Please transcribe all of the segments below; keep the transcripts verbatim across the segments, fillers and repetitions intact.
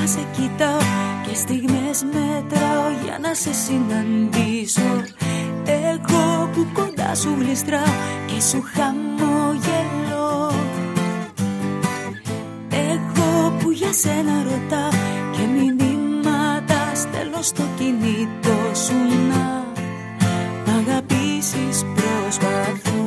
σε κοιτάω και στιγμές μετράω για να σε συναντήσω. Εγώ που κοντά σου γλιστράω και σου χαμογελώ. Εγώ που για σένα ρωτάω και μηνύματα στέλνω στο κινητό σου. Να μ' αγαπήσεις προσπαθώ.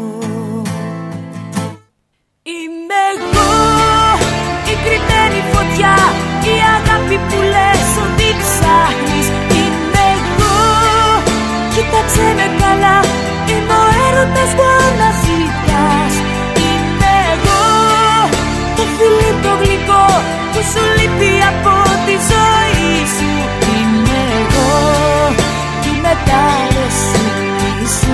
Είμαι εγώ η κρυμμένη φωτιά, η αγάπη που λες ότι ψάχνεις. Είμαι εγώ, κοίταξε με καλά, είμαι ο έρωτας που αναζητάς. Είμαι εγώ, το φιλί το γλυκό που σου λείπει από τη ζωή σου. Είμαι εγώ, τη μετάλλωση πίσω.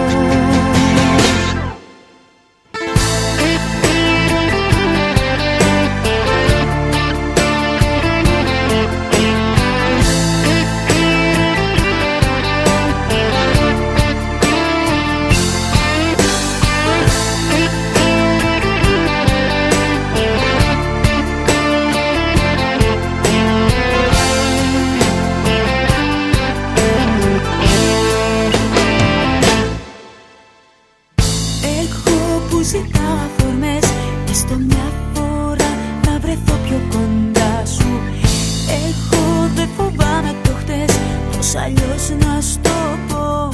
Ζητάω αφορμές, έστω μια φορά να βρεθώ πιο κοντά σου. Εγώ δεν φοβάμαι το χτες, πως αλλιώς να στο πω.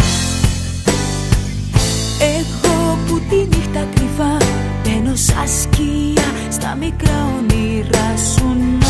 Εγώ που τη νύχτα κρυφά μπαίνω σαν σκιά στα μικρά όνειρά σου.